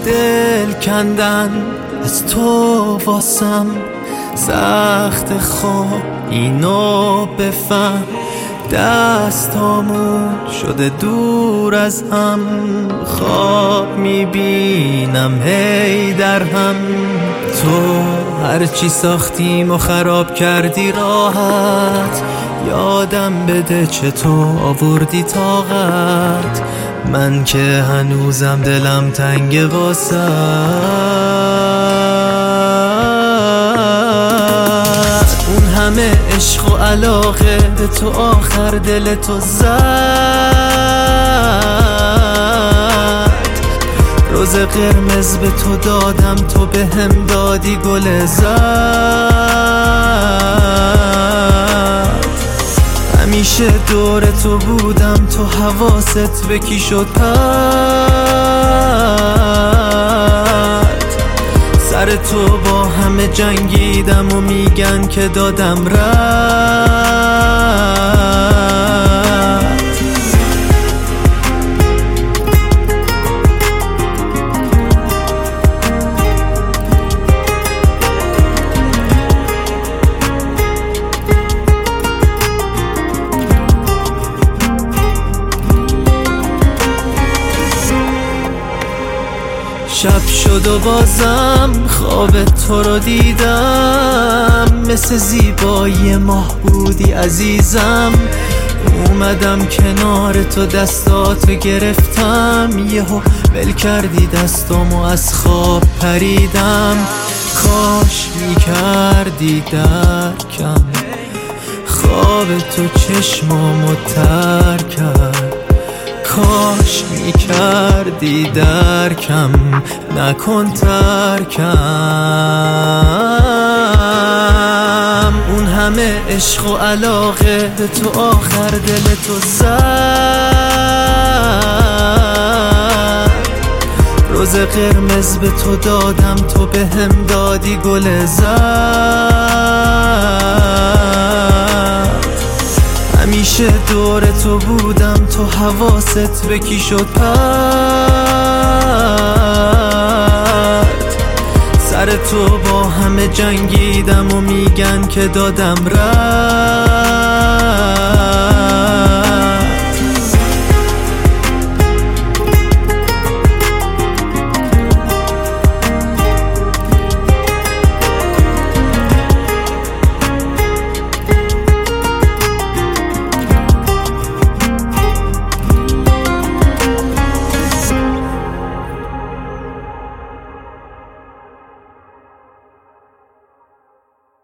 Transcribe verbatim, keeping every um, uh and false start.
دل کندن از تو واسم سخت، خواب اینو بفهم، دستامون شده دور از هم، خواب میبینم هی در هم. تو هرچی ساختیم و خراب کردی راحت، یادم بده چطور آوردی طاقت، من که هنوزم دلم تنگ واسه. اون همه عشق و علاقه به تو آخر دل تو زد، روز قرمز به تو دادم تو به هم دادی گل زد. همیشه دور تو بودم تو حواست به کی شد پد، سر تو با همه جنگیدم و میگن که دادم رد. شب شد و بازم خواب تو رو دیدم، مثل زیبایی ماه بودی عزیزم، اومدم کنار تو دستاتو گرفتم، یهو ول کردی دستامو از خواب پریدم، کاش میکردی درکم، خواب تو چشمامو تر کرد، کاش میکردی درکم نکن ترکم. اون همه عشق و علاقه به تو آخر دل تو زد، روز قرمز به تو دادم تو به هم دادی گل زد. همیشه دور تو بودم تو حواست به کی شد پد، سر تو با همه جنگیدم و میگن که دادم رد.